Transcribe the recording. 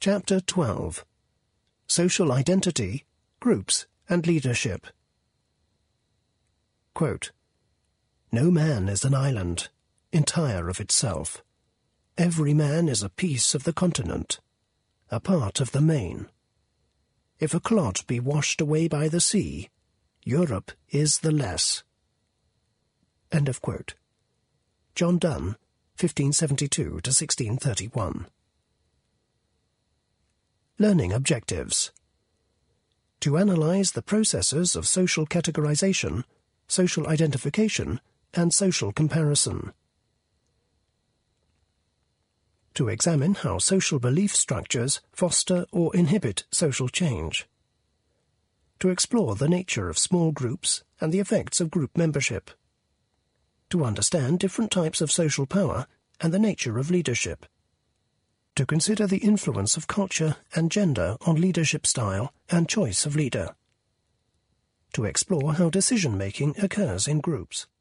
Chapter 12. Social Identity, Groups and Leadership. Quote, "No man is an island, entire of itself. Every man is a piece of the continent, a part of the main. If a clot be washed away by the sea, Europe is the less." End of quote. John Donne, 1572 to 1631. Learning objectives. To analyze the processes of social categorization, social identification, and social comparison. To examine how social belief structures foster or inhibit social change. To explore the nature of small groups and the effects of group membership. To understand different types of social power and the nature of leadership. To consider the influence of culture and gender on leadership style and choice of leader. To explore how decision-making occurs in groups.